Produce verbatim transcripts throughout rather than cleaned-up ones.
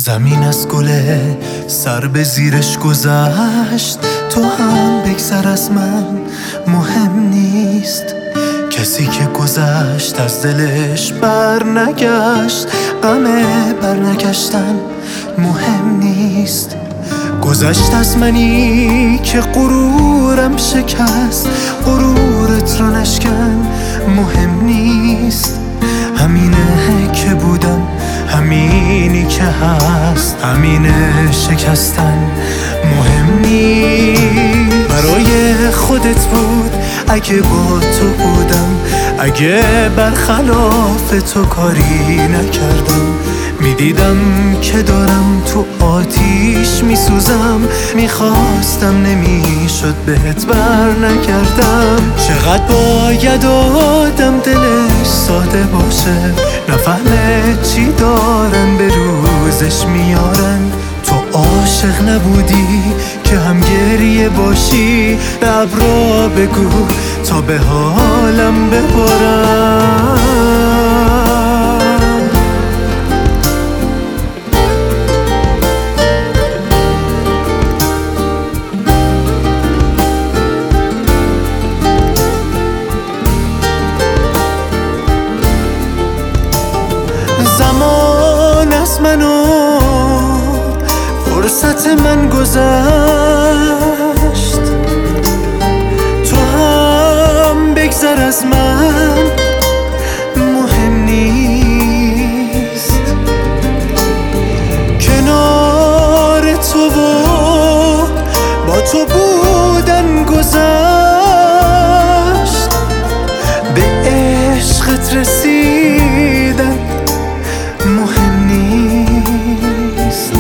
زمین از گله سر به زیرش گذشت، تو هم بگذر از من مهم نیست. کسی که گذشت از دلش بر نگشت، غم بر نگشتن مهم نیست. گذشت از منی که غرورم شکست، غرورت رو نشکن مهم نیست. همینه که بودم، همینی که هست، همینه شکستن مهم نیست. برای خودت بود اگه با تو بودم، اگه برخلاف تو کاری نکردم. میدیدم که دارم تو آتیش میسوزم، میخواستم نمیشد بهت بر نکردم. چقدر باید آدم دلش ساده باشه، نفهمه چی دارن به روزش میارن. تو عاشق نبودی که هم گریه باشی، به ابرا بگو تا به حالم ببارم. زمان از منو فرصت من گذشت، تو هم بگذر از من مهم نیست. کنار تو و با تو بودن گذشت، به عشقت رسیدن مهم نیست.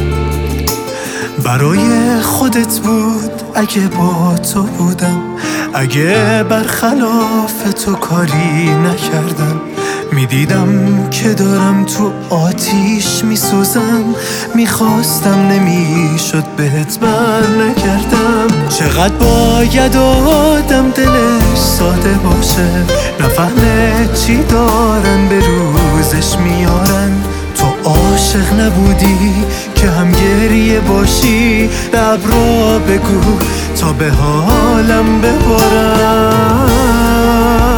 برای خودت بود اگه با تو بودم، اگه برخلاف تو کاری نکردم. میدیدم که دارم تو آتیش میسوزم، میخواستم نمیشد بهت بر نکردم. چقدر باید آدم دلش ساده باشه، نفهمه چی دارن به روزش میارن. تو عاشق نبودی که هم گریه باشی، به ابرا بگو تا به حالم ببارم.